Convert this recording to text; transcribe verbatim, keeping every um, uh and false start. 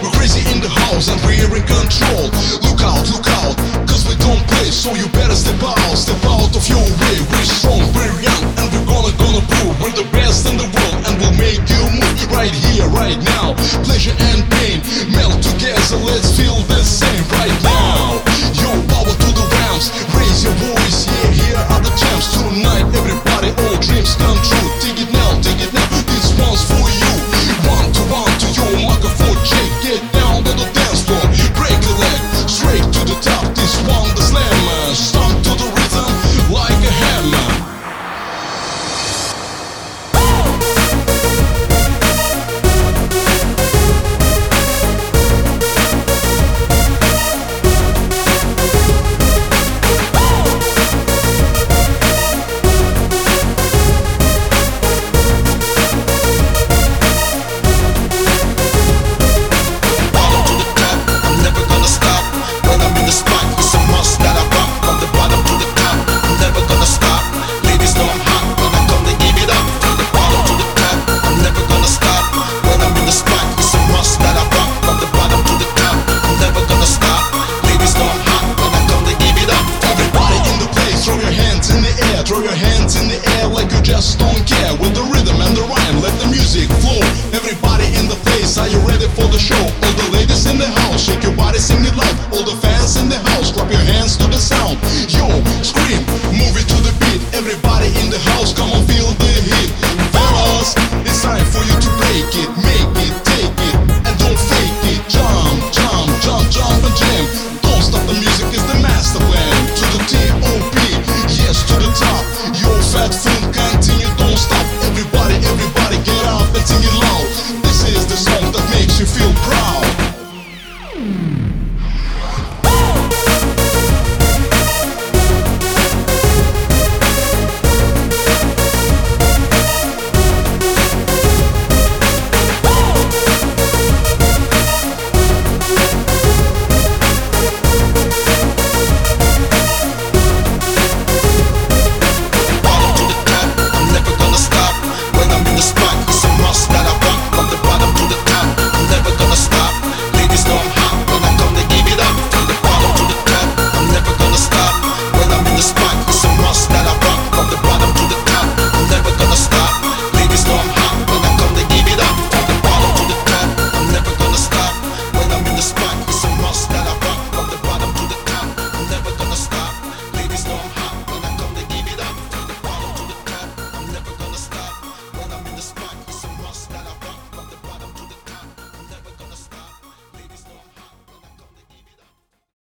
We're crazy in the house and we're in control. Look out, look out, cause we don't play, so you better step out, step out of your way. We're strong, we're young, and we're gonna, gonna prove we're the best in the world, and we'll make you move right here, right now. Pleasure and pain melt together, let's feel the same right now. Yo, power to the realms, raise your voice, yeah, here are the jams. Tonight, everybody, all dreams come true. Take it now, take it now, this one's for you. One to one to your microphone check, get down on the dance floor, break a leg, straight to the top. This one, the slammer, stomp to the rhythm like a hammer. Throw your hands in the air like you just don't care. With the rhythm and the rhyme, let the music flow. Everybody in the place, are you ready for the show? All the ladies in the house, shake your body, sing it loud.